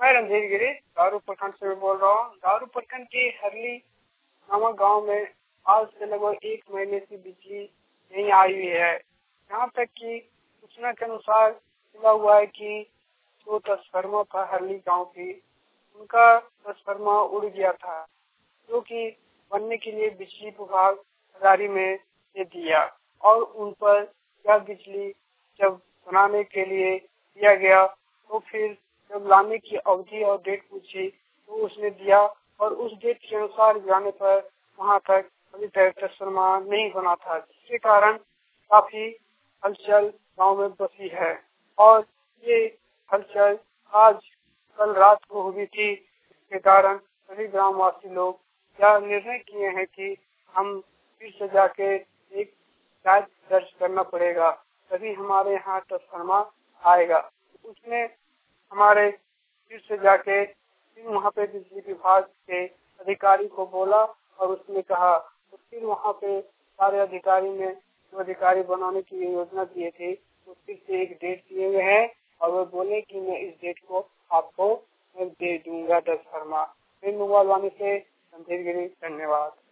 मैं रणधीर गिरी दारू प्रखंड से बोल रहा हूँ। दारू प्रखंड के हरली नामक गांव में आज से लगभग 1 महीने से बिजली नहीं आई हुई है। यहाँ तक कि सूचना के अनुसार मिला हुआ है कि जो ट्रांसफार्मर था हरली गांव की, उनका ट्रांसफार्मर उड़ गया था, जो कि बनने के लिए बिजली विभाग गाड़ी में दे दिया और उन पर यह बिजली जब बनाने के लिए दिया गया तो फिर जब लाने की अवधि और डेट पूछी तो उसने दिया और उस डेट के अनुसार जाने पर वहां तक अभी तक ट्रांसफार्मर नहीं बना था, जिसके कारण काफी हलचल गांव में बसी है। और ये हलचल आज कल रात को हुई थी, इसके कारण सभी ग्रामवासी लोग यह निर्णय किए हैं कि हम फिर से जाके एक शिकायत दर्ज करना पड़ेगा, तभी हमारे यहाँ ट्रांसफार्मर आएगा। उसने हमारे फिर से जाके फिर वहाँ पे बिजली विभाग के अधिकारी को बोला और उसने कहा तो फिर वहाँ पे सारे अधिकारी ने जो अधिकारी बनाने की योजना दिए थे तो फिर से एक डेट दिए हुए हैं और वो बोले कि मैं इस डेट को आपको मैं दे दूंगा ट्रांसफार्मर। फिर मोबाइल वाले से रणधीर गिरी, धन्यवाद।